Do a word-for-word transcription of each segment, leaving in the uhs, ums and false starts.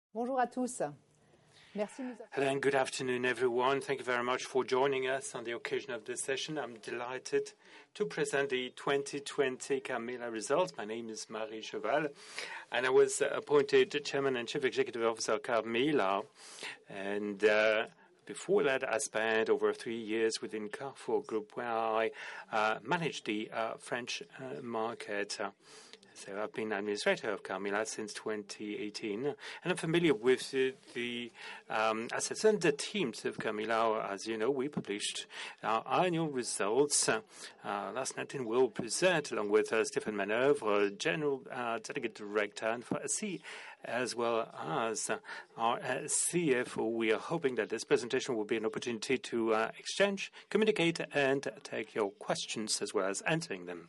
Bonjour à tous. Merci. Hello and good afternoon, everyone. Thank you very much for joining us on the occasion of this session. I'm delighted to present the twenty twenty Carmila results. My name is Marie Cheval, and I was appointed Chairman and Chief Executive Officer of Carmila. And uh, before that, I spent over three years within Carrefour Group, where I uh, managed the uh, French uh, market. Uh, So I've been administrator of Carmila since twenty eighteen, and I'm familiar with the, the um, assets and the teams of Carmila. As you know, we published our annual results uh, uh, last night, and we'll present, along with uh, Stéphane Manœuvre, General uh, Delegate Director, and for C, as well as uh, our uh, C F O. We are hoping that this presentation will be an opportunity to uh, exchange, communicate, and take your questions as well as answering them.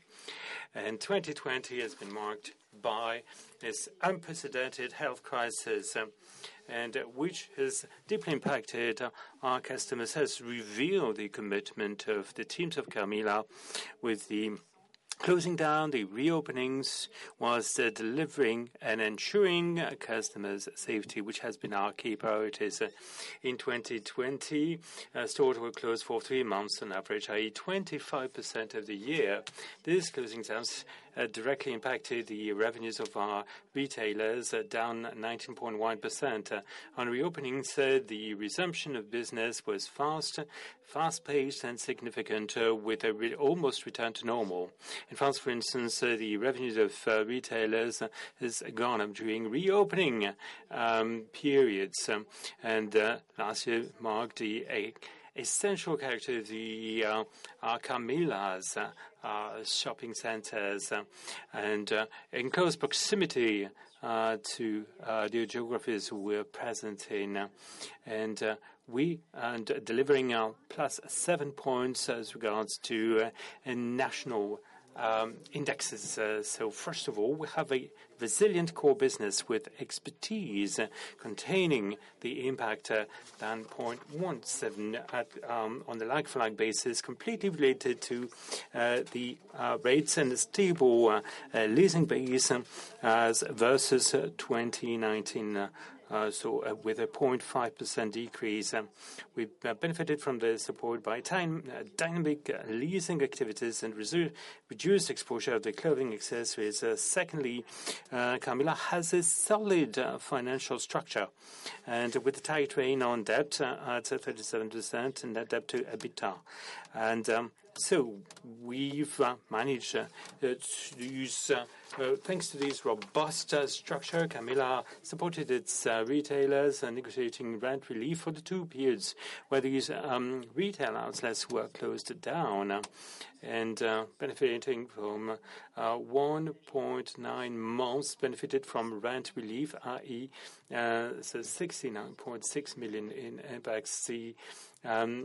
And twenty twenty has been marked by this unprecedented health crisis, um, and uh, which has deeply impacted uh, our customers, has revealed the commitment of the teams of Carmila with the closing down, the reopenings, was uh, delivering and ensuring uh, customers' safety, which has been our key priorities. Uh, in twenty twenty, uh, stores were closed for three months on average, that is twenty-five percent of the year. These closing downs uh, directly impacted the revenues of our retailers, uh, down nineteen point one percent. Uh, on reopenings, uh, the resumption of business was fast, fast-paced and significant, uh, with a re almost return to normal. In France, for instance, uh, the revenues of uh, retailers uh, has gone up during reopening um, periods, um, and uh, last year marked the a, essential character of the uh, uh, Carmila's uh, uh, shopping centers, uh, and uh, in close proximity uh, to uh, the geographies we're present in, uh, and uh, we and uh, delivering uh, plus seven points as regards to uh, national Um, indexes. Uh, so first of all, we have a resilient core business with expertise uh, containing the impact uh, than zero point one seven at, um, on the like-for-like basis, completely related to uh, the uh, rates and the stable uh, uh, leasing base um, as versus uh, twenty nineteen. Uh, Uh, so uh, with a zero point five percent decrease, um, we've uh, benefited from the support by time, uh, dynamic uh, leasing activities and reduced exposure of the clothing accessories. Uh, secondly, uh, Carmila has a solid uh, financial structure, and with a tight rein on debt uh, at thirty-seven percent and net debt to EBITDA. And um, so we've uh, managed uh, to use, uh, uh, thanks to this robust uh, structure, Carmila supported its uh, retailers uh, negotiating rent relief for the two periods where these um, retail outlets were closed down, uh, and uh, benefiting from uh, one point nine months benefited from rent relief, that is, uh, so sixty-nine point six million in impacts. The um,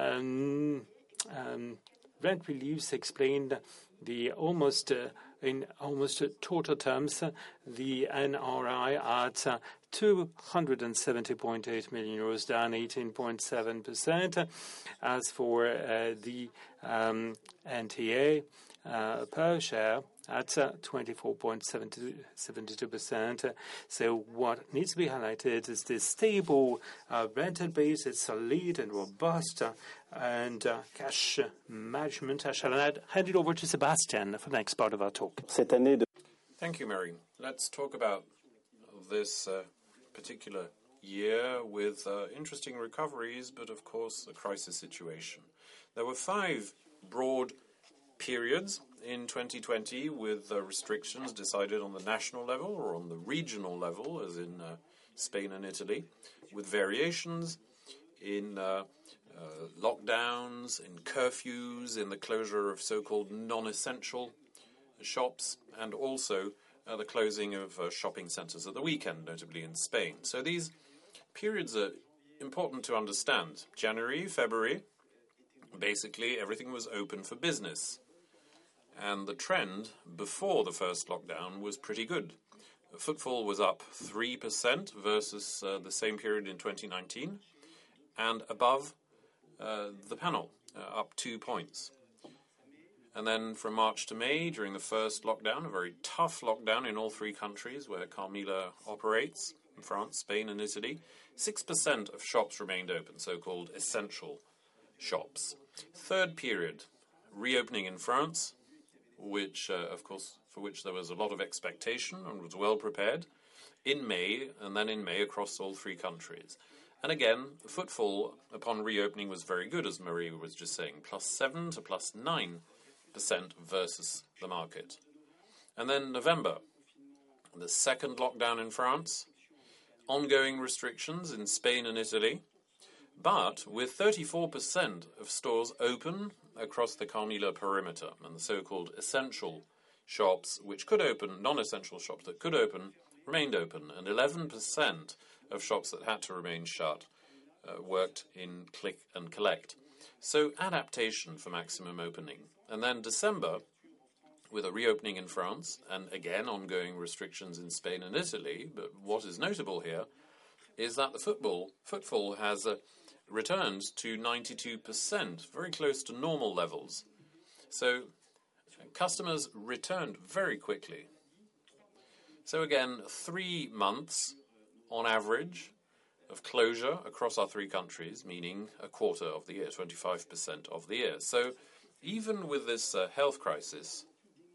um, um, rent reliefs explained the almost, uh, in almost uh, total terms, uh, the N R I at uh, two hundred seventy point eight million euros, down eighteen point seven percent. As for uh, the um, N T A uh, per share, at uh, twenty-four point seven two percent. So what needs to be highlighted is the stable uh, rental base. It's solid and robust, uh, and uh, cash management. I shall hand it over to Sebastian for the next part of our talk. Thank you, Mary. Let's talk about this uh, particular year with uh, interesting recoveries, but of course the crisis situation. There were five broad periods in twenty twenty with uh, restrictions decided on the national level or on the regional level, as in uh, Spain and Italy, with variations in uh, uh, lockdowns, in curfews, in the closure of so-called non-essential shops, and also uh, the closing of uh, shopping centres at the weekend, notably in Spain. So these periods are important to understand. January, February, basically everything was open for business. And the trend before the first lockdown was pretty good. Footfall was up three percent versus uh, the same period in twenty nineteen, and above uh, the panel, uh, up two points. And then from March to May, during the first lockdown, a very tough lockdown in all three countries where Carmila operates, in France, Spain and Italy, six percent of shops remained open, so-called essential shops. Third period, reopening in France, which, uh, of course, for which there was a lot of expectation and was well prepared, in May, and then in May across all three countries. And again, footfall upon reopening was very good, as Marie was just saying, plus seven to plus nine percent versus the market. And then November, the second lockdown in France, ongoing restrictions in Spain and Italy, but with thirty-four percent of stores open across the Carmila perimeter, and the so-called essential shops, which could open, non-essential shops that could open, remained open, and eleven percent of shops that had to remain shut uh, worked in click and collect. So adaptation for maximum opening. And then December, with a reopening in France, and again ongoing restrictions in Spain and Italy, but what is notable here is that the football, footfall has uh, returned to ninety-two percent, very close to normal levels. So customers returned very quickly. So again, three months on average of closure across our three countries, meaning a quarter of the year, twenty-five percent of the year. So even with this uh, health crisis,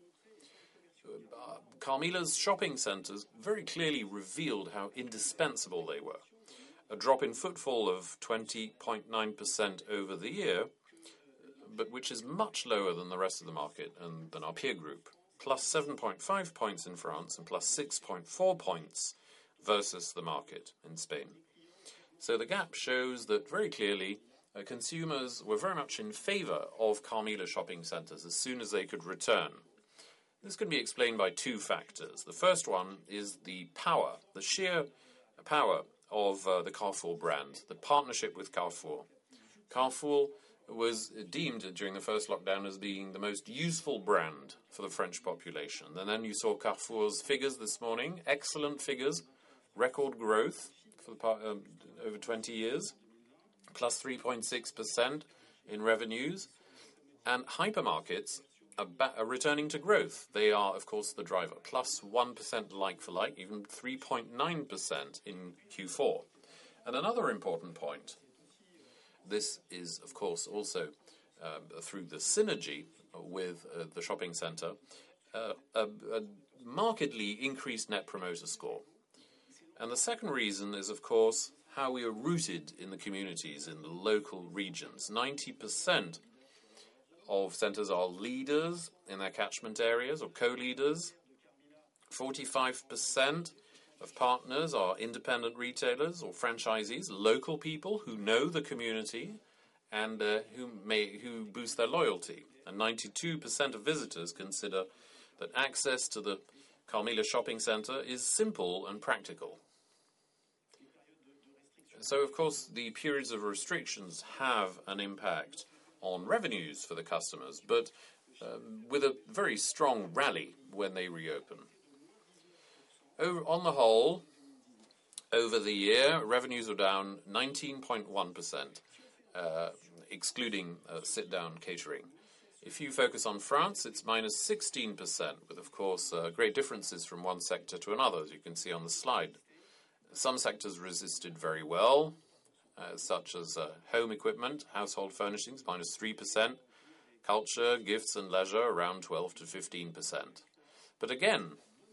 uh, Carmila's shopping centres very clearly revealed how indispensable they were. A drop in footfall of twenty point nine percent over the year, but which is much lower than the rest of the market and than our peer group. Plus seven point five points in France and plus six point four points versus the market in Spain. So the gap shows that very clearly uh, consumers were very much in favour of Carmila shopping centres as soon as they could return. This can be explained by two factors. The first one is the power, the sheer power of uh, the Carrefour brand, the partnership with Carrefour. Carrefour was deemed during the first lockdown as being the most useful brand for the French population. And then you saw Carrefour's figures this morning, excellent figures, record growth for the part, um, over twenty years, plus three point six percent in revenues, and hypermarkets are, ba- are returning to growth. They are, of course, the driver, plus one percent like-for-like, even three point nine percent in Q four. And another important point, this is, of course, also uh, through the synergy with uh, the shopping centre, uh, a, a markedly increased Net Promoter Score. And the second reason is, of course, how we are rooted in the communities, in the local regions. ninety percent of centres are leaders in their catchment areas or co-leaders. forty-five percent of partners are independent retailers or franchisees, local people who know the community and uh, who may who boost their loyalty. And ninety-two percent of visitors consider that access to the Carmila shopping centre is simple and practical. So, of course, the periods of restrictions have an impact on revenues for the customers, but um, with a very strong rally when they reopen. Over, on the whole, over the year, revenues were down nineteen point one percent, uh, excluding uh, sit-down catering. If you focus on France, it's minus sixteen percent, with, of course, uh, great differences from one sector to another, as you can see on the slide. Some sectors resisted very well, uh, such as uh, home equipment, household furnishings, minus three percent, culture, gifts and leisure, around twelve to fifteen percent. But again,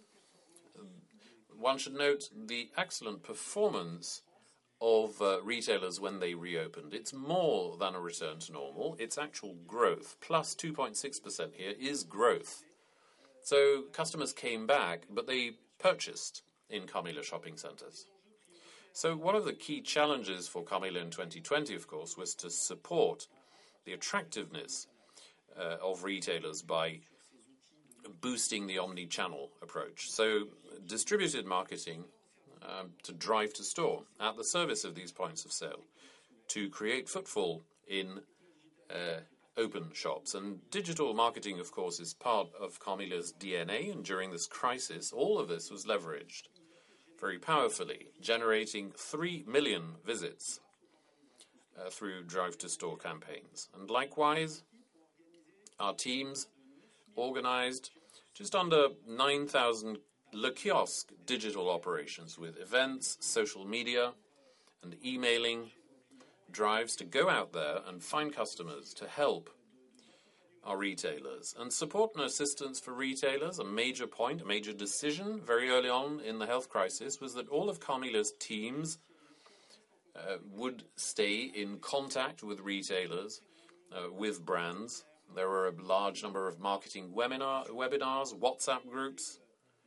one should note the excellent performance of uh, retailers when they reopened. It's more than a return to normal. It's actual growth. Plus two point six percent here is growth. So customers came back, but they purchased in Carmila shopping centres. So one of the key challenges for Carmila in twenty twenty, of course, was to support the attractiveness uh, of retailers by boosting the omni-channel approach. So distributed marketing um, to drive to store at the service of these points of sale, to create footfall in uh, open shops. And digital marketing, of course, is part of Carmila's D N A, and during this crisis, all of this was leveraged very powerfully, generating three million visits uh, through drive-to-store campaigns. And likewise, our teams organized just under nine thousand Le Kiosk digital operations with events, social media, and emailing drives to go out there and find customers to help our retailers. And support and assistance for retailers, a major point, a major decision very early on in the health crisis, was that all of Carmila's teams uh, would stay in contact with retailers, uh, with brands. There were a large number of marketing webinar, webinars, WhatsApp groups.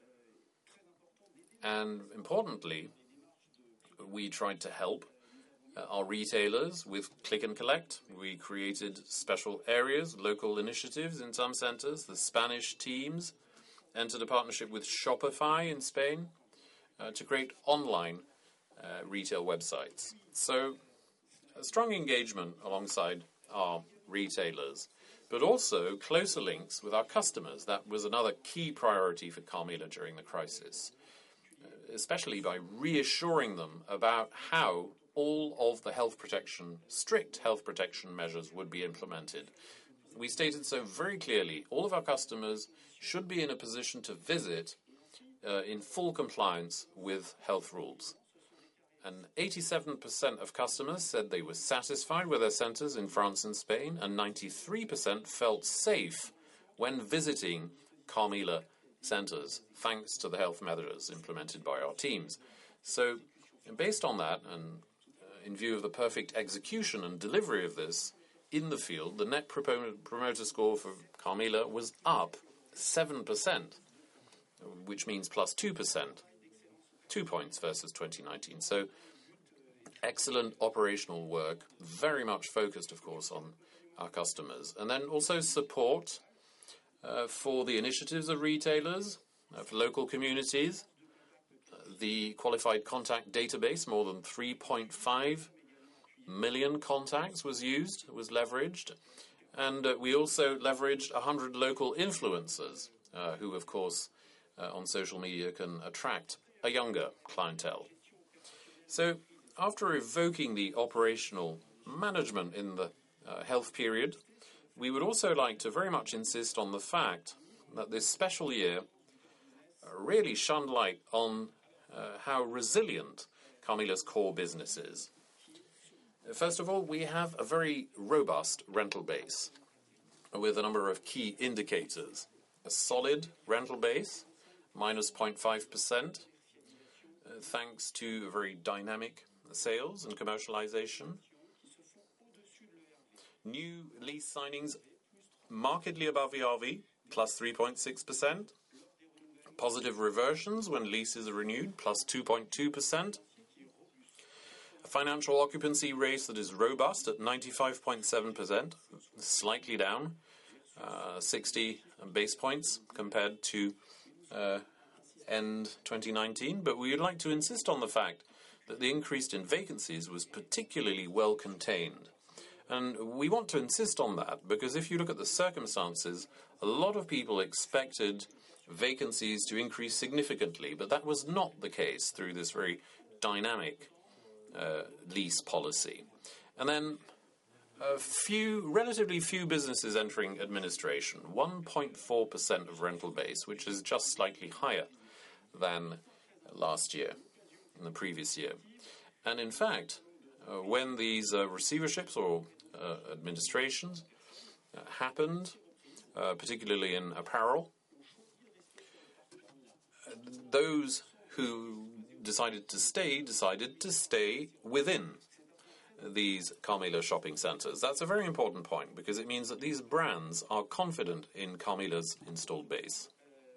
And importantly, we tried to help uh, our retailers with click and collect. We created special areas, local initiatives in some centers. The Spanish teams entered a partnership with Shopify in Spain uh, to create online uh, retail websites. So a strong engagement alongside our retailers, but also closer links with our customers. That was another key priority for Carmila during the crisis, especially by reassuring them about how all of the health protection, strict health protection measures would be implemented. We stated so very clearly, all of our customers should be in a position to visit uh, in full compliance with health rules. And eighty-seven percent of customers said they were satisfied with their centers in France and Spain, and ninety-three percent felt safe when visiting Carmila centers, thanks to the health measures implemented by our teams. So, based on that, and uh, in view of the perfect execution and delivery of this in the field, the net promoter score for Carmila was up seven percent, which means plus two percent, two points versus twenty nineteen. So, excellent operational work, very much focused, of course, on our customers. And then also support Uh, for the initiatives of retailers, uh, for local communities. Uh, the qualified contact database, more than three point five million contacts was used, was leveraged. And uh, we also leveraged one hundred local influencers, uh, who, of course, uh, on social media can attract a younger clientele. So, after evoking the operational management in the uh, health period, we would also like to very much insist on the fact that this special year really shined light on uh, how resilient Carmila's core business is. First of all, we have a very robust rental base with a number of key indicators. A solid rental base, minus zero point five percent, uh, thanks to very dynamic sales and commercialization. New lease signings markedly above E R V, plus three point six percent. Positive reversions when leases are renewed, plus two point two percent. A financial occupancy rate that is robust at ninety-five point seven percent, slightly down, uh, sixty base points compared to uh, end twenty nineteen. But we would like to insist on the fact that the increase in vacancies was particularly well contained. And we want to insist on that because if you look at the circumstances, a lot of people expected vacancies to increase significantly, but that was not the case through this very dynamic uh, lease policy. And then a few, relatively few businesses entering administration, one point four percent of rental base, which is just slightly higher than last year, in the previous year. And in fact, uh, when these uh, receiverships or Uh, administrations uh, happened, uh, particularly in apparel. Uh, those who decided to stay decided to stay within these Carmila shopping centers. That's a very important point because it means that these brands are confident in Carmila's installed base.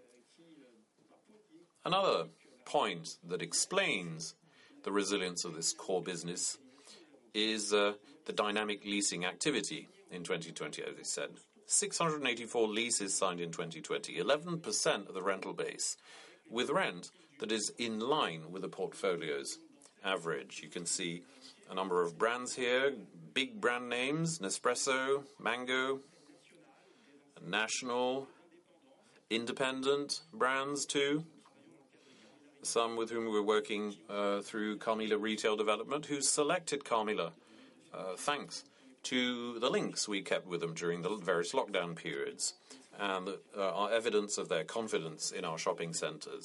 Another point that explains the resilience of this core business is uh, the dynamic leasing activity in twenty twenty, as I said. six hundred eighty-four leases signed in twenty twenty, eleven percent of the rental base, with rent that is in line with the portfolio's average. You can see a number of brands here, big brand names, Nespresso, Mango, national, independent brands too. Some with whom we're working uh, through Carmila Retail Development, who selected Carmila uh, thanks to the links we kept with them during the various lockdown periods and uh, our evidence of their confidence in our shopping centres.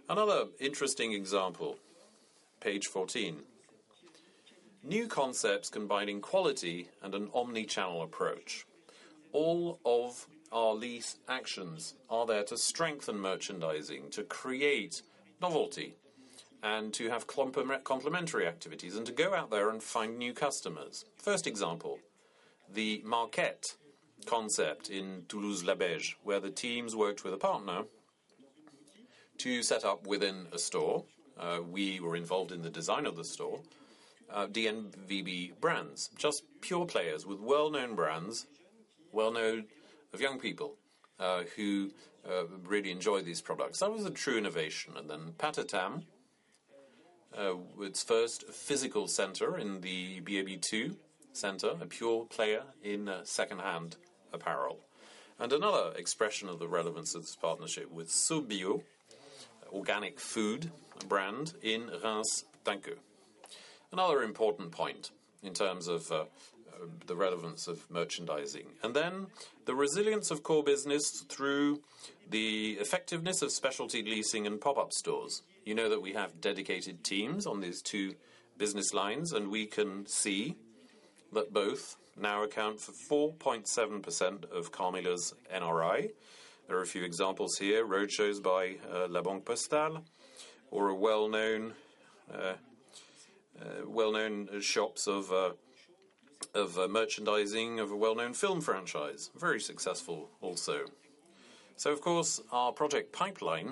Another interesting example, page fourteen. New concepts combining quality and an omni-channel approach. All of our lease actions are there to strengthen merchandising, to create novelty, and to have complementary activities, and to go out there and find new customers. First example, the Marquette concept in Toulouse-Labège, where the teams worked with a partner to set up within a store. Uh, we were involved in the design of the store. Uh, D N V B brands, just pure players with well-known brands, well-known of young people uh, who uh, really enjoy these products. That was a true innovation. And then Patatam, uh, its first physical center in the B A B two center, a pure player in uh, second-hand apparel. And another expression of the relevance of this partnership with SoBio, organic food brand in Reims-Dankeu. Another important point in terms of uh, uh, the relevance of merchandising. And then the resilience of core business through the effectiveness of specialty leasing and pop-up stores. You know that we have dedicated teams on these two business lines, and we can see that both now account for four point seven percent of Carmila's N R I. There are a few examples here, roadshows by uh, La Banque Postale, or a well-known uh, Uh, well-known shops of uh, of uh, merchandising of a well-known film franchise. Very successful also. So, of course, our project pipeline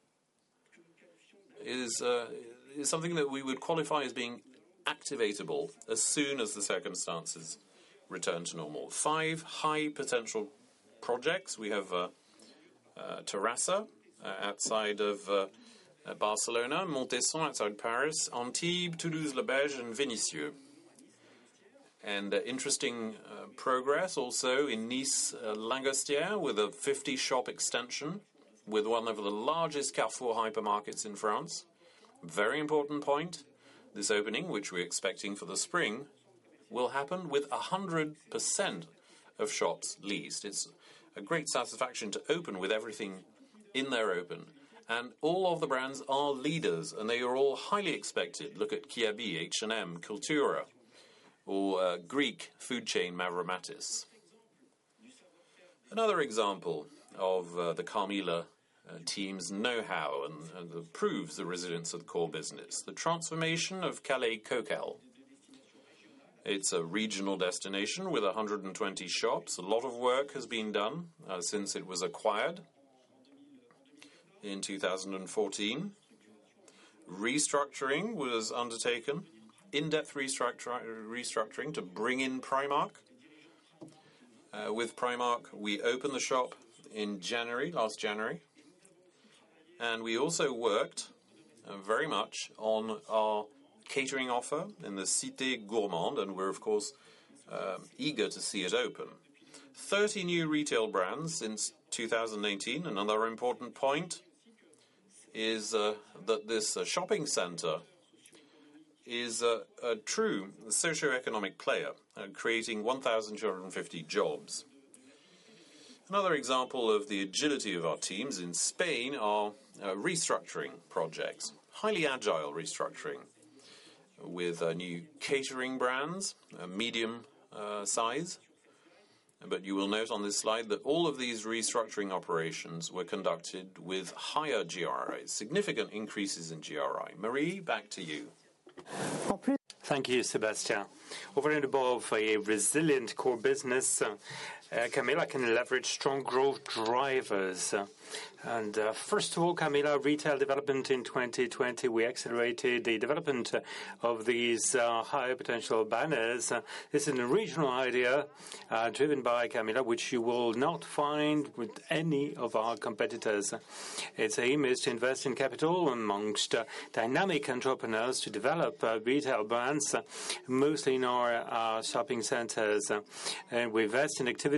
is, uh, is something that we would qualify as being activatable as soon as the circumstances return to normal. Five high-potential projects. We have uh, uh, Terrassa uh, outside of Uh, Uh, Barcelona, Montesson outside Paris, Antibes, Toulouse-Labège, and Vénissieux. And uh, interesting uh, progress also in Nice-Langostière with a fifty-shop extension with one of the largest Carrefour hypermarkets in France. Very important point. This opening, which we're expecting for the spring, will happen with one hundred percent of shops leased. It's a great satisfaction to open with everything in there open. And all of the brands are leaders, and they are all highly expected. Look at Kiabi, H and M, Cultura, or uh, Greek food chain Mavromatis. Another example of uh, the Carmila uh, team's know-how and, and that proves the resilience of the core business. The transformation of Calais Coquel. It's a regional destination with one hundred twenty shops. A lot of work has been done uh, since it was acquired in two thousand fourteen. Restructuring was undertaken, in-depth restructur- restructuring to bring in Primark. Uh, with Primark, we opened the shop in January, last January, and we also worked uh, very much on our catering offer in the Cité Gourmande, and we're, of course, uh, eager to see it open. thirty new retail brands since two thousand eighteen. Another important point is uh, that this uh, shopping centre is uh, a true socio-economic player, uh, creating one thousand two hundred fifty jobs. Another example of the agility of our teams in Spain are uh, restructuring projects, highly agile restructuring, with uh, new catering brands, uh, medium uh, size. But you will note on this slide that all of these restructuring operations were conducted with higher G R Is, significant increases in G R I. Marie, back to you. Thank you, Sébastien. Over and above a resilient core business, uh, uh, Carmila can leverage strong growth drivers. Uh, and uh, first of all, Carmila retail development in twenty twenty, we accelerated the development uh, of these uh, high potential banners. Uh, this is a regional idea uh, driven by Carmila, which you will not find with any of our competitors. Its aim is to invest in capital amongst uh, dynamic entrepreneurs to develop uh, retail brands, uh, mostly in our uh, shopping centers. Uh, and we invest in activities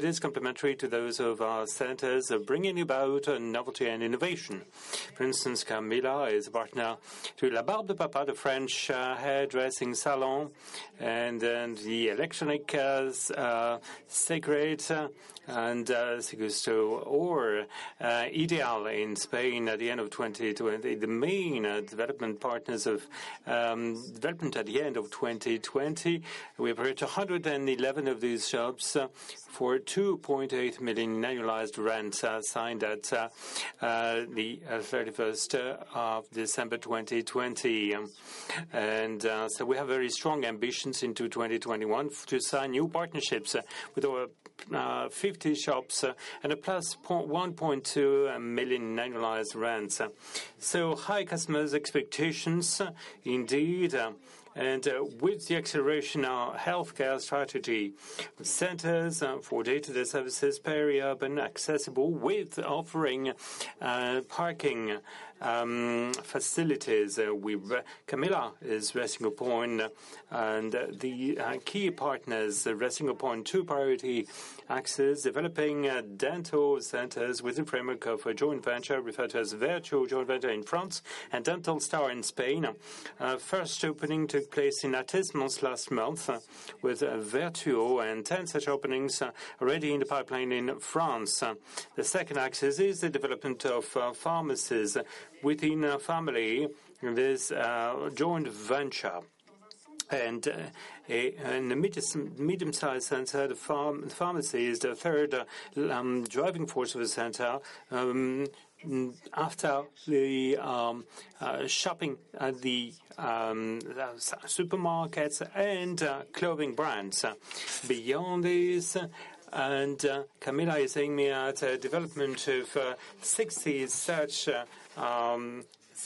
activities complementary to those of our centers, uh, bringing about uh, novelty and innovation. For instance, Carmila is a partner to La Barbe de Papa, the French uh, hairdressing salon, and then the electronic uh, uh, Secret uh, and uh, Segusto, or uh, Ideal in Spain at the end of twenty twenty, the main uh, development partners of um, development at the end of twenty twenty. We operate one hundred eleven of these shops uh, for two point eight million annualized rent uh, signed at uh, uh, the uh, thirty-first of December twenty twenty. Um, and uh, so we have very strong ambitions into twenty twenty-one to sign new partnerships uh, with over uh, fifty shops uh, and a plus one point two million annualized rents. Uh, so high customers' expectations, uh, indeed. Uh, And uh, with the acceleration of our healthcare strategy, centers uh, for day-to-day services, peri-urban, accessible, with offering uh, parking um, facilities. Uh, we Camilla is resting upon, uh, and uh, the uh, key partners uh, resting upon two priority axes, developing uh, dental centers within the framework of a joint venture referred to as Virtuo joint venture in France and Dental Star in Spain. Uh, first opening took place in Atis-Mons last month uh, with uh, Virtuo, and ten such openings uh, already in the pipeline in France. Uh, the second axis is the development of uh, pharmacies within a family, this uh, joint venture. And uh, a, in a medium-sized center, the, farm, the pharmacy is the third uh, um, driving force of the center. Um, after the um, uh, shopping at the um, supermarkets and uh, clothing brands. Beyond this, and uh, Camilla is aiming me at uh, development of uh, sixty such uh, um,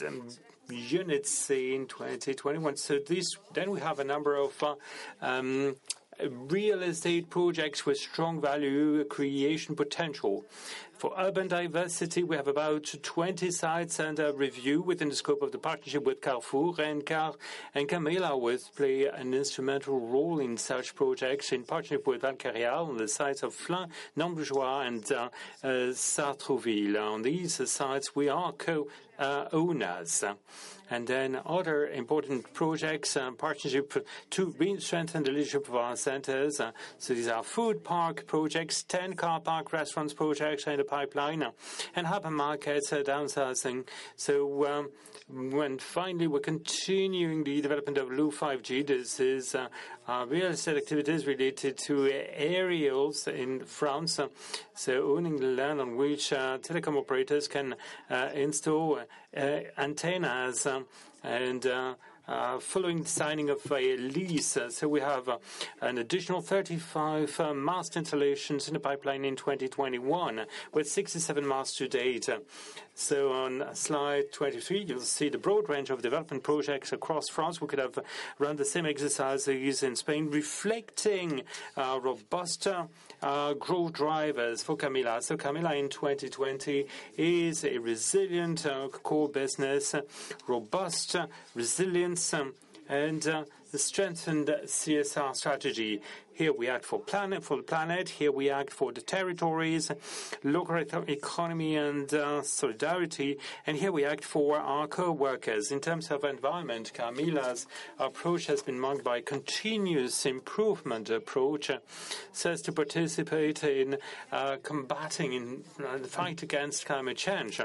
units in twenty twenty-one. So this, then we have a number of uh, um, real estate projects with strong value creation potential. For urban diversity, we have about twenty sites under review within the scope of the partnership with Carrefour, and Car and Camilla will play an instrumental role in such projects in partnership with Valcarrial on the sites of Flins, Nambourgeois, and uh, uh, Sartrouville. On these uh, sites, we are co-owners. Uh, And then other important projects, uh, partnership to strengthen the leadership of our centers. Uh, so these are food park projects, ten car park restaurants projects in the pipeline, uh, and hypermarkets uh, downsizing. So um, when finally we're continuing the development of L U five G, this is uh, uh, real estate activities related to aerials in France. Uh, so owning the land on which uh, telecom operators can uh, install uh, antennas. Uh, and uh, uh, following the signing of a lease, uh, so we have uh, an additional thirty-five uh, mast installations in the pipeline in twenty twenty-one, with sixty-seven masts to date. Uh, so on slide twenty-three, you'll see the broad range of development projects across France. We could have run the same exercises in Spain, reflecting uh, robust uh, growth drivers for Camilla. So Camilla in twenty twenty is a resilient uh, core business, robust uh, resilience, um, and uh, the strengthened C S R strategy. Here we act for planet, for the planet. Here we act for the territories, local economy, and uh, solidarity. And here we act for our co-workers. In terms of environment, Camilla's approach has been marked by continuous improvement approach, uh, so as to participate in uh, combating in uh, the fight against climate change.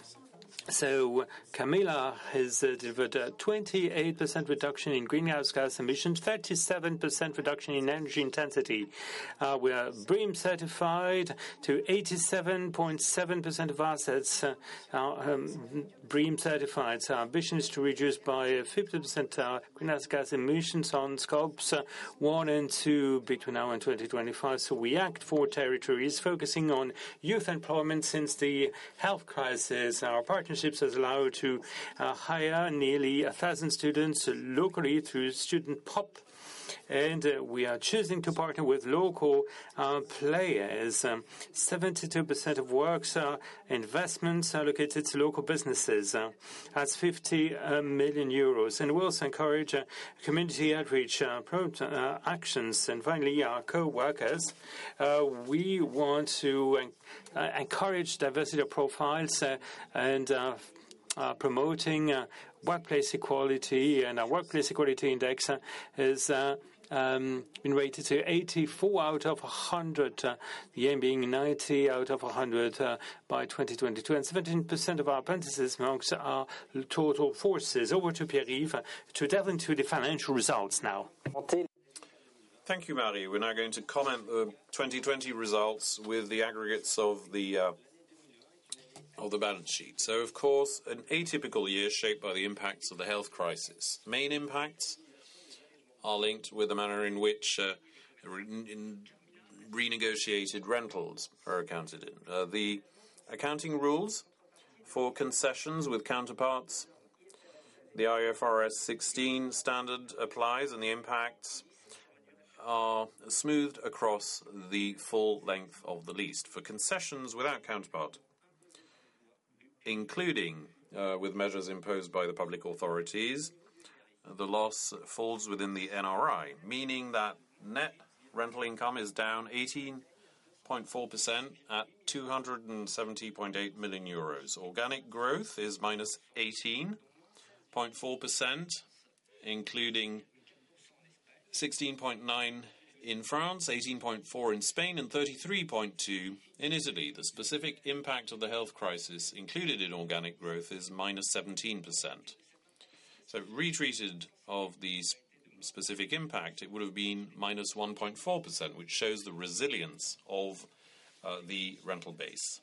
So Camilla has uh, delivered a twenty-eight percent reduction in greenhouse gas emissions, thirty-seven percent reduction in energy intensity. Uh, we are BREEAM certified to eighty-seven point seven percent of assets uh, are um, BREEAM certified. So our ambition is to reduce by fifty percent uh, greenhouse gas emissions on scopes uh, one and two between now and twenty twenty-five. So we act for territories, focusing on youth employment since the health crisis. Our partnership has allowed to uh, hire nearly a thousand students locally through student pop and uh, we are choosing to partner with local uh, players. Um, seventy-two percent of works uh, investments allocated to local businesses. Uh, that's fifty uh, million euros. And we also encourage uh, community outreach uh, pro- uh, actions. And finally, our co-workers. Uh, we want to uh, encourage diversity of profiles uh, and uh, uh, promoting uh, workplace equality. And our workplace equality index uh, is uh, Um, been rated to eighty-four out of one hundred, uh, the aim being ninety out of one hundred uh, by twenty twenty-two. And seventeen percent of our apprentices amongst our total forces. Over to Pierre-Yves uh, to delve into the financial results now. Thank you, Marie. We're now going to comment the twenty twenty results with the aggregates of the uh, of the balance sheet. So, of course, an atypical year shaped by the impacts of the health crisis. Main impacts are linked with the manner in which uh, re- in renegotiated rentals are accounted in. Uh, the accounting rules for concessions with counterparts, the I F R S sixteen standard applies, and the impacts are smoothed across the full length of the lease. For concessions without counterpart, including uh, with measures imposed by the public authorities, the loss falls within the N R I, meaning that net rental income is down eighteen point four percent at two hundred seventy point eight million euros. Organic growth is minus eighteen point four percent, including sixteen point nine in France, eighteen point four in Spain, and thirty-three point two in Italy. The specific impact of the health crisis included in organic growth is minus seventeen percent. So, retreated of the specific impact, it would have been minus one point four percent, which shows the resilience of uh, the rental base.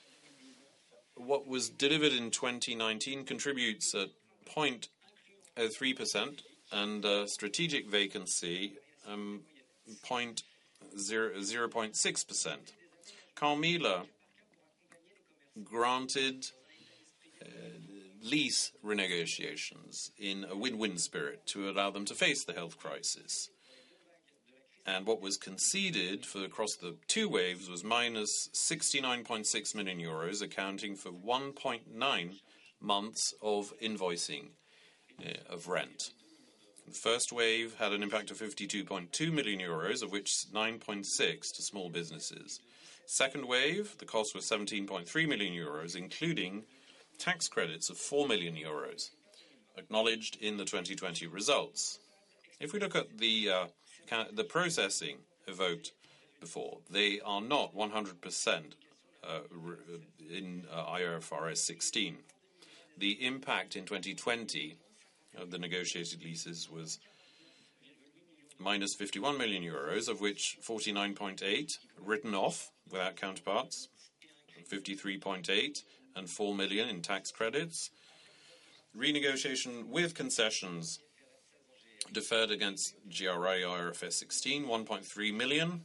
What was delivered in twenty nineteen contributes at zero point zero three percent, and uh, strategic vacancy um, zero point six percent. Carmila granted uh, lease renegotiations in a win-win spirit to allow them to face the health crisis. And what was conceded for across the two waves was minus sixty-nine point six million euros, accounting for one point nine months of invoicing uh, of rent. The first wave had an impact of fifty-two point two million euros, of which nine point six to small businesses. Second wave, the cost was seventeen point three million euros, including tax credits of four million euros, acknowledged in the twenty twenty results. If we look at the uh, the processing evoked before, they are not one hundred percent uh, in uh, I F R S sixteen. The impact in twenty twenty of the negotiated leases was minus fifty-one million euros, of which forty-nine point eight written off without counterparts, fifty-three point eight and four million in tax credits. Renegotiation with concessions deferred against G R I I F R S sixteen, one point three million.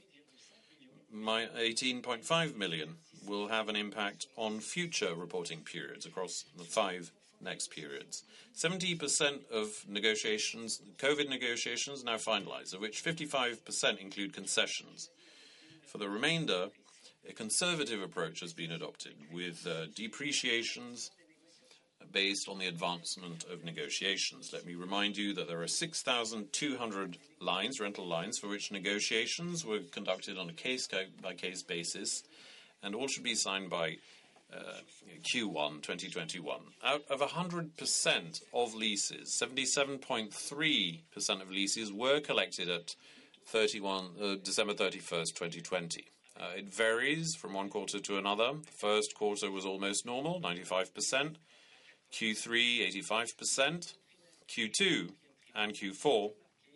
My eighteen point five million will have an impact on future reporting periods across the five next periods. seventy percent of negotiations, COVID negotiations, now finalized, of which fifty-five percent include concessions. For the remainder, a conservative approach has been adopted, with uh, depreciations based on the advancement of negotiations. Let me remind you that there are six thousand two hundred lines, rental lines, for which negotiations were conducted on a case-by-case basis, and all should be signed by uh, Q one twenty twenty-one. Out of one hundred percent of leases, seventy-seven point three percent of leases were collected at thirty-one, uh, December thirty-first, twenty twenty. Uh, it varies from one quarter to another. The first quarter was almost normal, ninety-five percent. Q three, eighty-five percent. Q two and Q four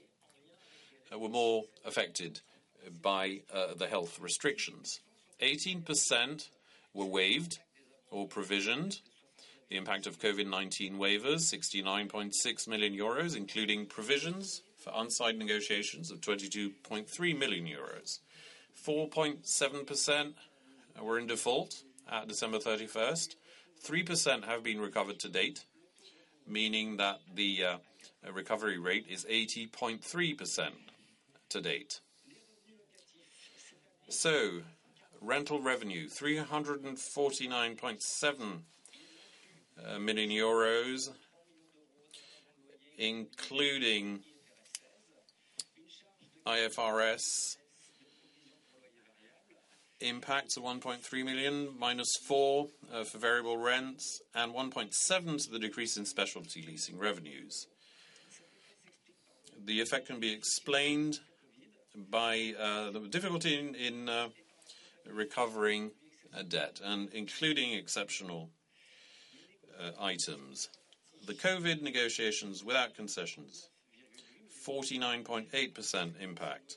uh, were more affected by uh, the health restrictions. eighteen percent were waived or provisioned. The impact of COVID nineteen waivers, sixty-nine point six million euros, including provisions for unsigned negotiations of twenty-two point three million euros. four point seven percent were in default at December thirty-first. three percent have been recovered to date, meaning that the uh, uh, recovery rate is eighty point three percent to date. So, rental revenue, three hundred forty-nine point seven uh, million euros, including I F R S impacts of one point three million, minus four uh, for variable rents, and one point seven to the decrease in specialty leasing revenues. The effect can be explained by uh, the difficulty in, in uh, recovering uh, debt, and including exceptional uh, items. The COVID negotiations without concessions, forty-nine point eight percent impact.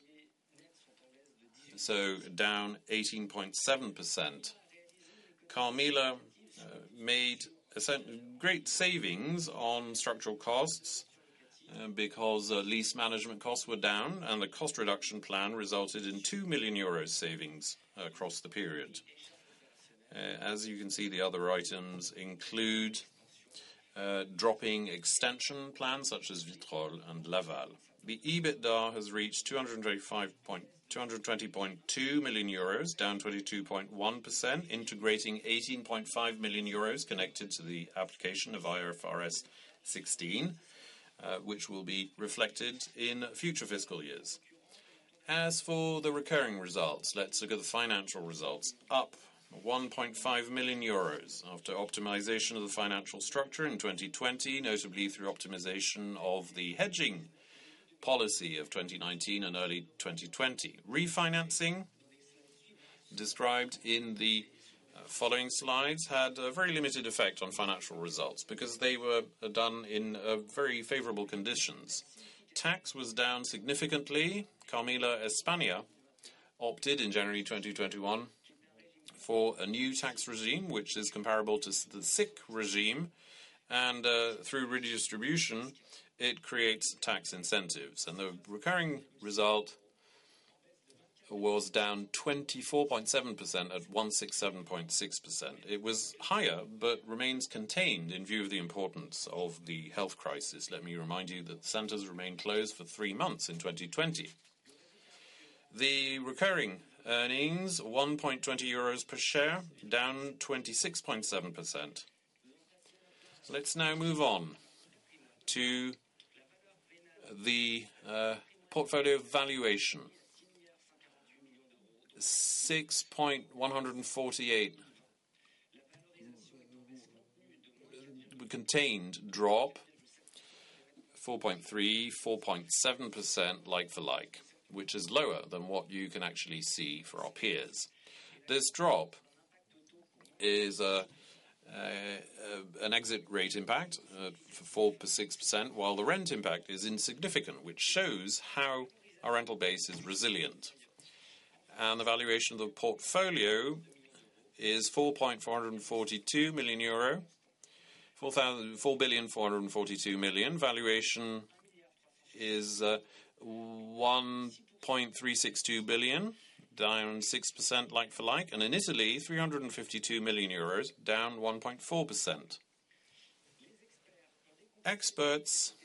So down eighteen point seven percent. Carmila uh, made great savings on structural costs uh, because uh, lease management costs were down, and the cost reduction plan resulted in two million euros savings uh, across the period. Uh, as you can see, the other items include uh, dropping extension plans such as Vitrolles and Laval. The EBITDA has reached two hundred twenty point two million euros, down twenty-two point one percent, integrating eighteen point five million euros connected to the application of I F R S sixteen, uh, which will be reflected in future fiscal years. As for the recurring results, let's look at the financial results. Up one point five million euros after optimization of the financial structure in twenty twenty, notably through optimization of the hedging policy of twenty nineteen and early twenty twenty. Refinancing, described in the uh, following slides, had a very limited effect on financial results because they were uh, done in uh, very favorable conditions. Tax was down significantly. Carmila España opted in January twenty twenty-one for a new tax regime, which is comparable to the S I C regime, and uh, through redistribution, it creates tax incentives. And the recurring result was down twenty-four point seven percent at one hundred sixty-seven point six percent. It was higher, but remains contained in view of the importance of the health crisis. Let me remind you that the centres remained closed for three months in twenty twenty. The recurring earnings, one point two zero euros per share, down twenty-six point seven percent. Let's now move on to the uh, portfolio valuation. six point one four eight contained drop, four point three, four point seven percent like for like, which is lower than what you can actually see for our peers. This drop is a Uh, uh, an exit rate impact uh, for four to six percent, while the rent impact is insignificant, which shows how our rental base is resilient. And the valuation of the portfolio is four point four four two million euro, four billion four hundred forty-two million. Valuation is uh, one point three six two billion. Down six percent like-for-like, and in Italy, three hundred fifty-two million euros, down one point four percent. Experts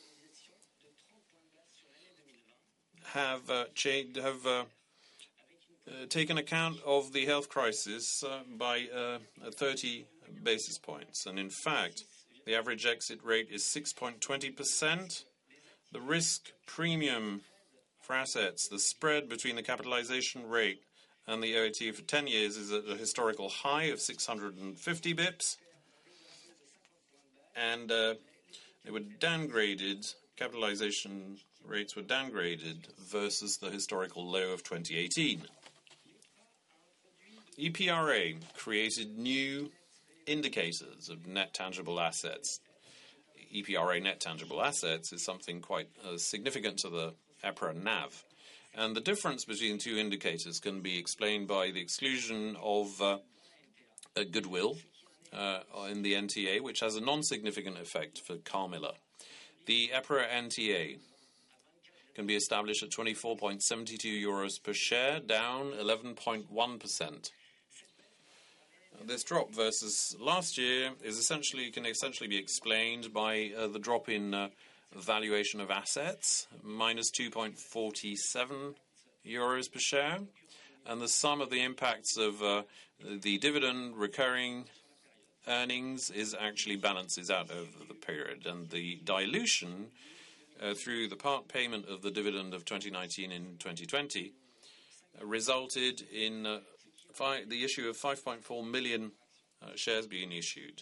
have, uh, cha- have uh, uh, taken account of the health crisis uh, by uh, thirty basis points, and in fact, the average exit rate is six point two zero percent. The risk premium for assets, the spread between the capitalization rate and the O A T for ten years is at a historical high of six hundred fifty bips. And uh, they were downgraded, capitalization rates were downgraded versus the historical low of twenty eighteen. E P R A created new indicators of net tangible assets. E P R A net tangible assets is something quite uh, significant to the EPRA N A V. And the difference between two indicators can be explained by the exclusion of uh, a goodwill uh, in the N T A, which has a non-significant effect for Carmila. The EPRA N T A can be established at twenty-four point seven two euros per share, down eleven point one percent. This drop versus last year is essentially can essentially be explained by uh, the drop in uh, valuation of assets, minus two point four seven euros per share. And the sum of the impacts of uh, the dividend recurring earnings is actually balances out over the period. And the dilution uh, through the part payment of the dividend of twenty nineteen in twenty twenty uh, resulted in uh, fi- the issue of five point four million uh, shares being issued.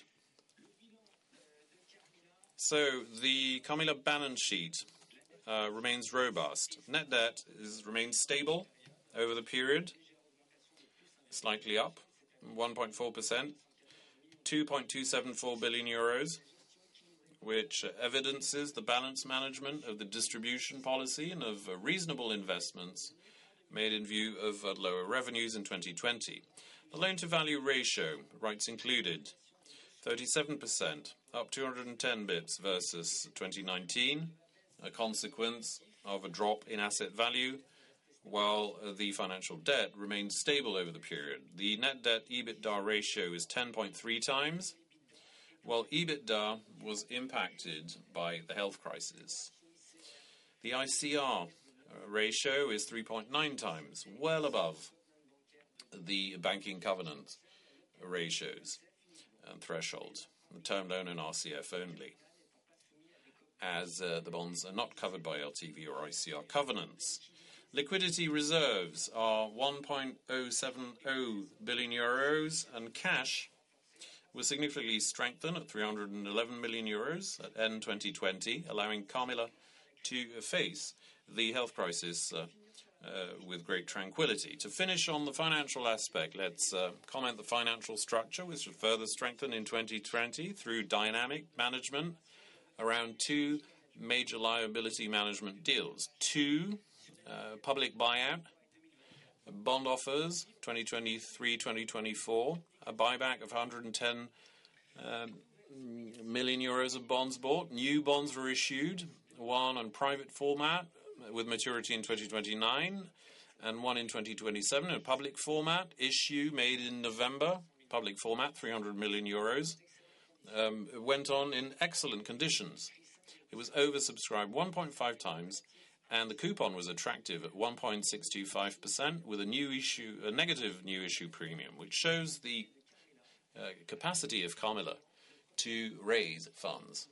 So the Carmila balance sheet uh, remains robust. Net debt is remains stable over the period, slightly up, one point four percent, two point two seven four billion euros, which evidences the balanced management of the distribution policy and of uh, reasonable investments made in view of uh, lower revenues in twenty twenty. The loan-to-value ratio, rights included, thirty-seven percent, up two hundred ten bips versus twenty nineteen, a consequence of a drop in asset value, while uh, the financial debt remained stable over the period. The net debt EBITDA ratio is ten point three times, while EBITDA was impacted by the health crisis. The I C R uh, ratio is three point nine times, well above the banking covenant ratios and thresholds, the term loan and R C F only, as uh, the bonds are not covered by L T V or I C R covenants. Liquidity reserves are one point zero seven zero billion euros, and cash was significantly strengthened at three hundred eleven million euros at end twenty twenty, allowing Carmila to face the health crisis uh, uh, with great tranquility. To finish on the financial aspect, let's uh, comment the financial structure, which was further strengthened in twenty twenty through dynamic management around two major liability management deals. Two uh, public buyout, bond offers, twenty twenty-three twenty twenty-four, a buyback of one hundred ten um, million euros of bonds bought. New bonds were issued, one on private format with maturity in twenty twenty-nine, and one in twenty twenty-seven in a public format, issue made in November, public format, three hundred million euros. Um, it went on in excellent conditions. It was oversubscribed one point five times, and the coupon was attractive at one point six two five percent with a new issue, a negative new issue premium, which shows the uh, capacity of Carmila to raise funds.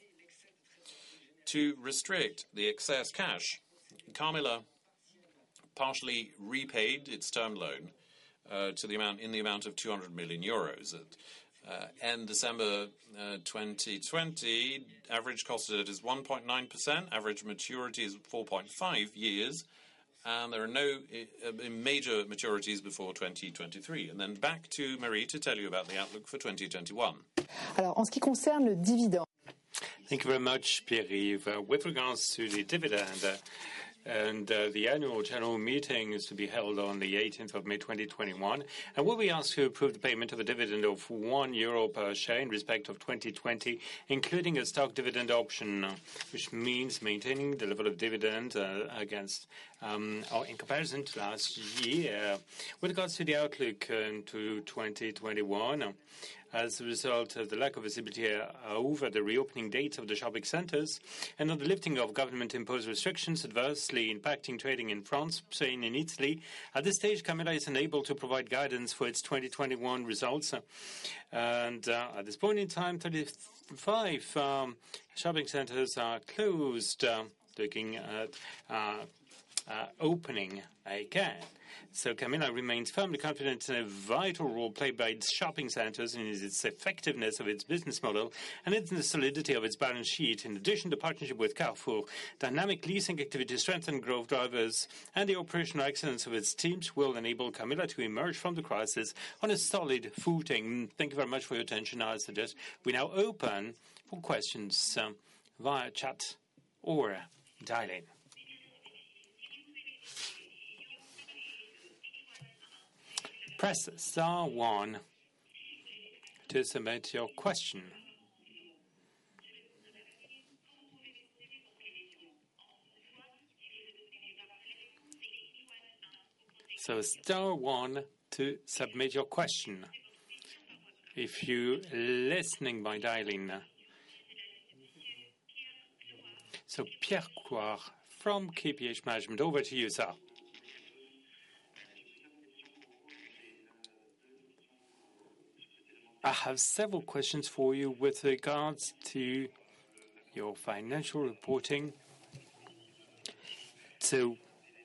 To restrict the excess cash, Carmila partially repaid its term loan uh, to the amount in the amount of two hundred million euros. At uh, end December uh, twenty twenty, average cost of it is one point nine percent, average maturity is four point five years, and there are no uh, major maturities before twenty twenty-three. And then back to Marie to tell you about the outlook for twenty twenty-one. Alors, en ce qui concerne le dividende. Thank you very much, Pierre-Yves. Uh, with regards to the dividend, uh, and uh, the annual general meeting is to be held on the eighteenth of May twenty twenty-one, and will be asked to approve the payment of a dividend of one euro per share in respect of twenty twenty, including a stock dividend option, which means maintaining the level of dividend uh, against um, or in comparison to last year. With regards to the outlook uh, into twenty twenty-one, uh, as a result of the lack of visibility uh, over the reopening dates of the shopping centres and on the lifting of government-imposed restrictions adversely impacting trading in France, Spain and Italy, at this stage, Carmila is unable to provide guidance for its twenty twenty-one results. And uh, at this point in time, thirty-five um, shopping centres are closed, uh, looking at uh, uh, opening again. So Carmila remains firmly confident in a vital role played by its shopping centres and in its effectiveness of its business model and in the solidity of its balance sheet. In addition, the partnership with Carrefour, dynamic leasing activity, strengthened growth drivers, and the operational excellence of its teams will enable Carmila to emerge from the crisis on a solid footing. Thank you very much for your attention. I suggest we now open for questions um, via chat or dial-in. Press star one to submit your question. So star one to submit your question. If you're listening by dialing, So Pierre Coire from K P H Management, over to you, sir. I have several questions for you with regards to your financial reporting. So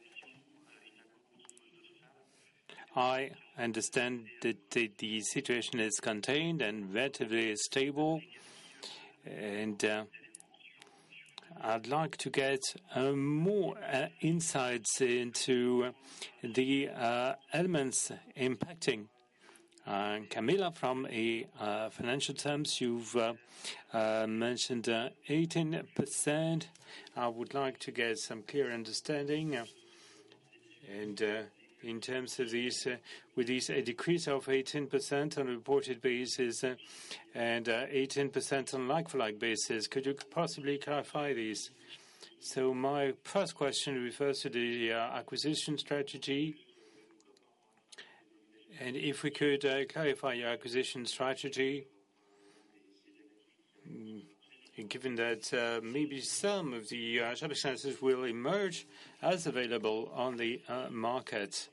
I understand that the, the situation is contained and relatively stable, and uh, I'd like to get uh, more uh, insights into the uh, elements impacting. Uh, Camilla, from a uh, financial terms, you've uh, uh, mentioned uh, eighteen percent. I would like to get some clear understanding. Uh, and uh, in terms of these, uh, with these, a decrease of eighteen percent on a reported basis uh, and uh, eighteen percent on like-for-like basis, could you possibly clarify these? So my first question refers to the uh, acquisition strategy. And if we could uh, clarify your acquisition strategy, mm, given that uh, maybe some of the uh, shopping centers will emerge as available on the uh, market,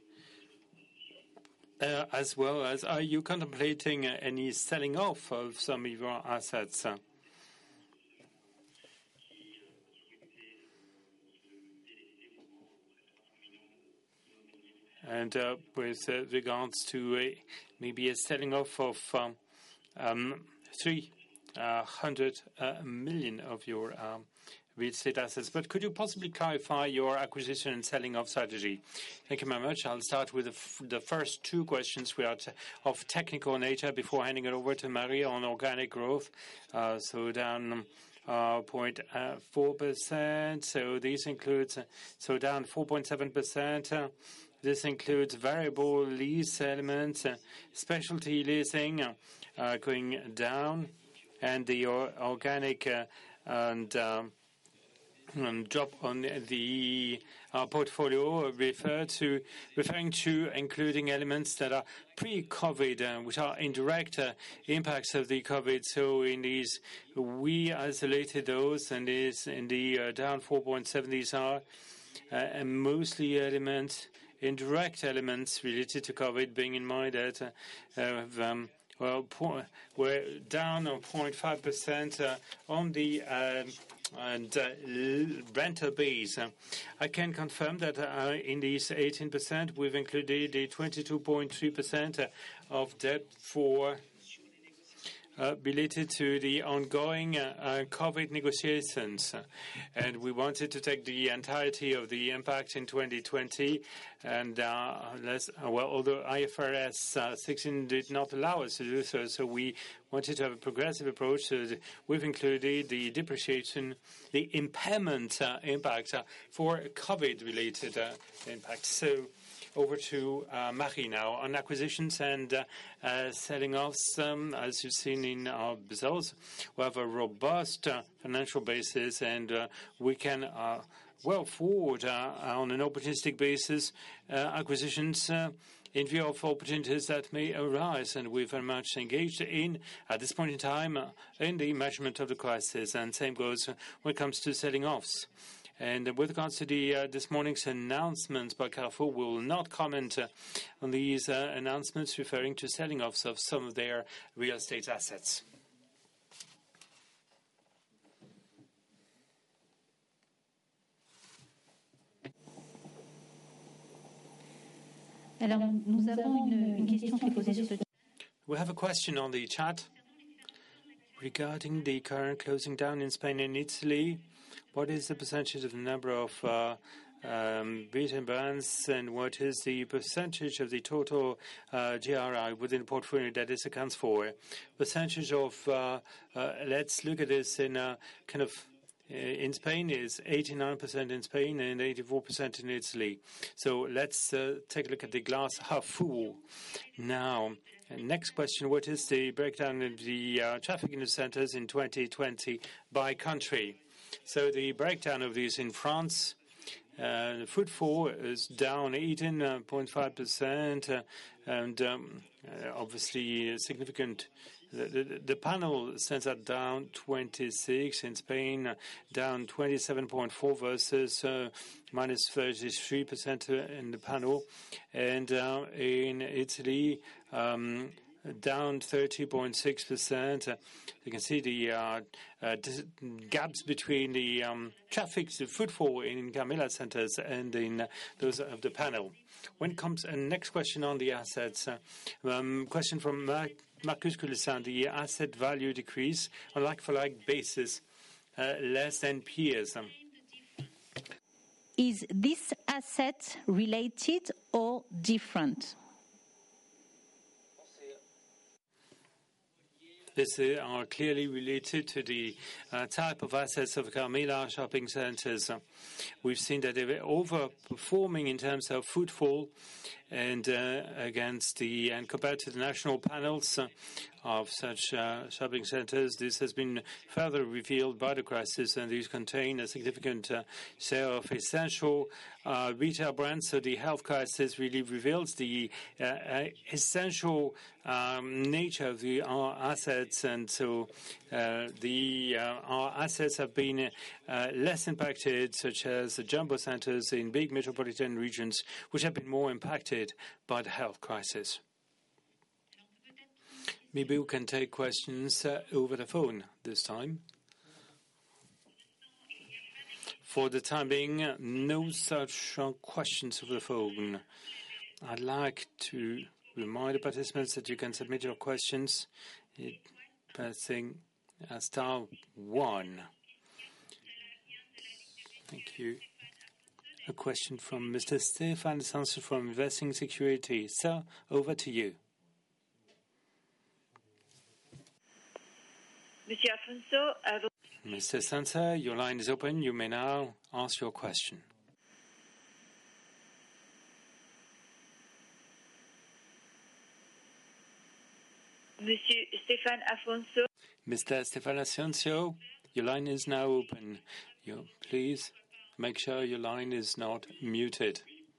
uh, as well as are you contemplating uh, any selling off of some of your assets? Uh, And uh, with uh, regards to uh, maybe a selling off of um, um, three hundred uh, million of your um, real estate assets. But could you possibly clarify your acquisition and selling off strategy? Thank you very much. I'll start with the, f the first two questions, which are t of technical nature, before handing it over to Maria on organic growth. Uh, so down Uh, zero point four percent. So these includes, uh, so down four point seven percent. Uh, this includes variable lease elements, uh, specialty leasing uh, uh, going down, and the or organic uh, and um, Um, drop on the uh, portfolio refer to, referring to including elements that are pre-COVID, uh, which are indirect uh, impacts of the COVID. So in these, we isolated those, and is in the uh, down four point seven. These are uh, and mostly elements, indirect elements related to COVID, being in mind that uh, uh, um, well, we're down on zero point five percent uh, on the um, and uh, renter base. Uh, I can confirm that uh, in these eighteen percent, we've included the twenty-two point three percent uh, of debt for uh, related to the ongoing uh, uh, COVID negotiations. And we wanted to take the entirety of the impact in twenty twenty. And uh, less, uh, well, although I F R S uh, sixteen did not allow us to do so, so we wanted to have a progressive approach. So we've included the depreciation, the impairment uh, impact uh, for COVID-related uh, impact. So over to uh, Marie now on acquisitions and uh, uh, selling offs. Um, as you've seen in our results, we have a robust uh, financial basis, and uh, we can uh, well forward uh, on an opportunistic basis uh, acquisitions uh, in view of opportunities that may arise, and we're very much engaged in, at this point in time, uh, in the management of the crisis. And same goes when it comes to selling offs. And with regards to the, uh, this morning's announcements by Carrefour, we will not comment uh, on these uh, announcements referring to selling offs of some of their real estate assets. Alors, nous avons une, une question qui est posée sur le chat. We have a question on the chat regarding the current closing down in Spain and Italy. What is the percentage of the number of uh, um, retail brands, and what is the percentage of the total uh, G R I within the portfolio that this accounts for? Percentage of, uh, uh, let's look at this in a kind of in Spain is eighty-nine percent in Spain and eighty-four percent in Italy. So let's uh, take a look at the glass half full. Now, next question, what is the breakdown of the uh, traffic in the centers in twenty twenty by country? So the breakdown of these in France, uh, footfall is down eighteen point five percent, uh, and um, uh, obviously a significant the, the, the panel stands at down twenty-six. In Spain, uh, down twenty-seven point four versus uh, minus thirty-three percent in the panel. And uh, in Italy, um, down thirty point six percent. Uh, you can see the uh, uh, gaps between the um, traffic, the footfall in Carmila centers and in uh, those of the panel. When it comes, and next question on the assets, uh, um, question from Mar Marcus Coulissin, the asset value decrease on like-for-like basis, uh, less than peers. Um, Is this asset related or different? These are clearly related to the uh, type of assets of Carmila shopping centers. Uh, we've seen that they were overperforming in terms of footfall and uh, against the and compared to the national panels uh, of such uh, shopping centers. This has been further revealed by the crisis, and these contain a significant uh, share of essential uh, retail brands. So the health crisis really reveals the uh, uh, essential um, nature of the our assets, and so uh, the uh, our assets have been uh, less impacted, such as the jumbo centers in big metropolitan regions, which have been more impacted by the health crisis. Maybe we can take questions uh, over the phone this time. For the time being, no such uh, questions over the phone. I'd like to remind the participants that you can submit your questions by pressing uh, star one. Thank you. A question from Mister Stéphane Sanson from Investing Security. Sir, over to you. Monsieur Afonso, uh, Mister Sansa, your line is open. You may now ask your question. Monsieur Stéphane Afonso. Mister Stéphane Afonso, your line is now open. You, please make sure your line is not muted.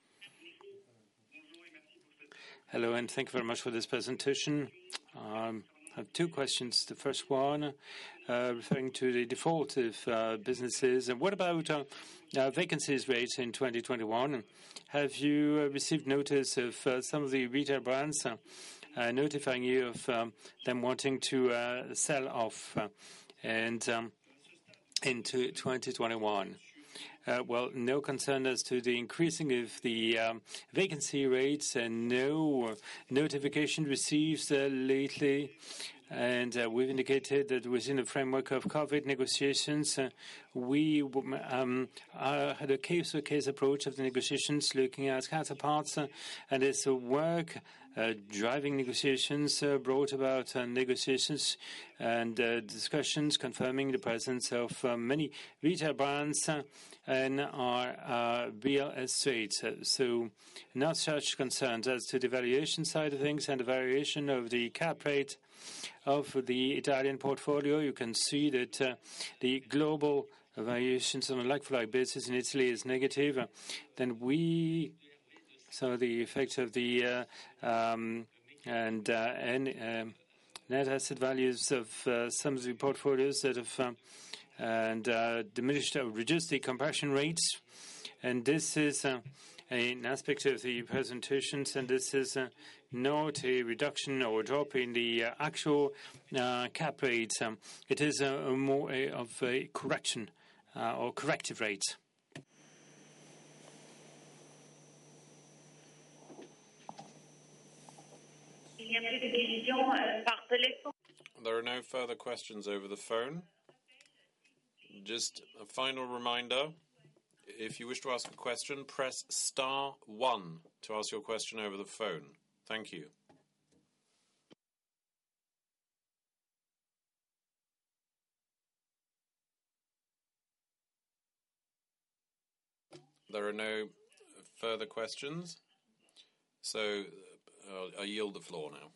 Hello, and thank you very much for this presentation. Um, I have two questions. The first one, uh, referring to the default of uh, businesses. And what about uh, uh, vacancies rates in twenty twenty-one? Have you uh, received notice of uh, some of the retail brands uh, uh, notifying you of um, them wanting to uh, sell off uh, and um, into twenty twenty-one? Uh, well, no concern as to the increasing of the um, vacancy rates, and no notification received uh, lately. And uh, we've indicated that within the framework of COVID negotiations, uh, we um, uh, had a case-to-case approach of the negotiations, looking at counterparts, uh, and it's a work uh, driving negotiations uh, brought about uh, negotiations and uh, discussions confirming the presence of uh, many retail brands uh, in our uh, real estate. Uh, so not such concerns as to the valuation side of things and the variation of the cap rate of the Italian portfolio. You can see that uh, the global variations on a like-for-like basis in Italy is negative. Uh, then we saw the effect of the uh, um, and, uh, and um, net asset values of uh, some of the portfolios that have um, and uh, diminished or reduced the compression rates. And this is uh, an aspect of the presentations, and this is uh, not a reduction or drop in the uh, actual uh, cap rates. Um, it is a, a more a, of a correction uh, or corrective rate. There are no further questions over the phone. Just a final reminder. If you wish to ask a question, press star one to ask your question over the phone. Thank you. There are no further questions, so uh, I yield the floor now.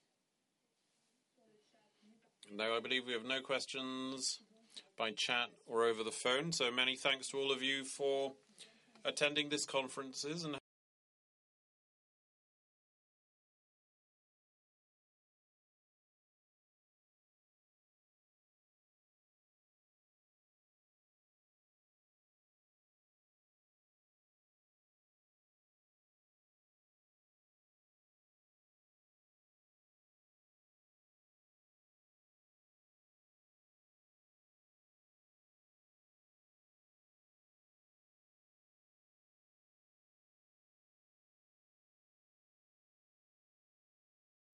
No, I believe we have no questions by chat or over the phone, so many thanks to all of you for attending this conferences and